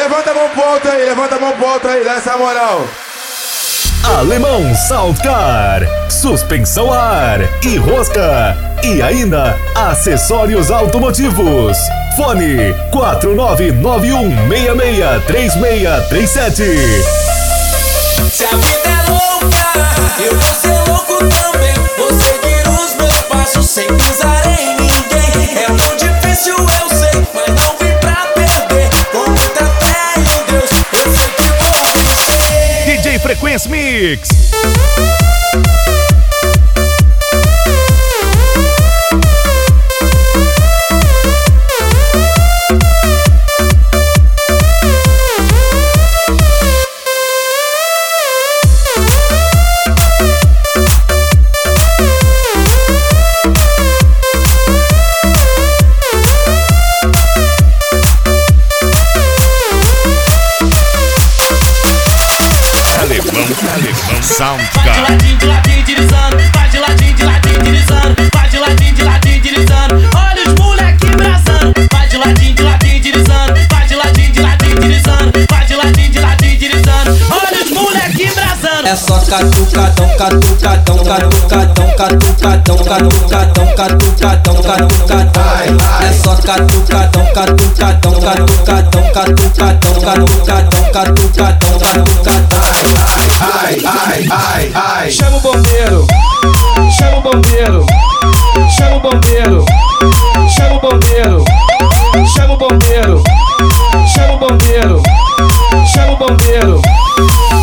levanta a mão pro alto aí, levanta a mão pro alto aí, dá essa moral. Alemão Saltcar, suspensão ar e rosca e ainda acessórios automotivos. Fone 4991663637. Se a vida é louca, eu vou ser louco também. Vou seguir os meus passos sem pisar em ninguém. É muito difícil, eu sei, mas não vim pra perder. Com muita fé em Deus, eu sei que vou vencer. DJ Frequência Mix. Soundcar. Vai de ladinho, deslizando. Vai de ladinho, deslizando. Vai de ladinho, deslizando. Olha os moleque braçando. Vai de ladinho, deslizando. Vai de ladinho, deslizando. Vai de ladinho, deslizando. Olha os moleque braçando. É só catucadão, catucadão, catucadão, catucadão, catucadão, catucadão, catucadão. É só catucadão, catucadão, catucadão, catucadão, catucadão, catucadão, catucadão. Ai, ai, ai, ai. Chama o bombeiro, chama o bombeiro, chama o bombeiro, chama o bombeiro, chama o bombeiro, chama o bombeiro, chama o bombeiro.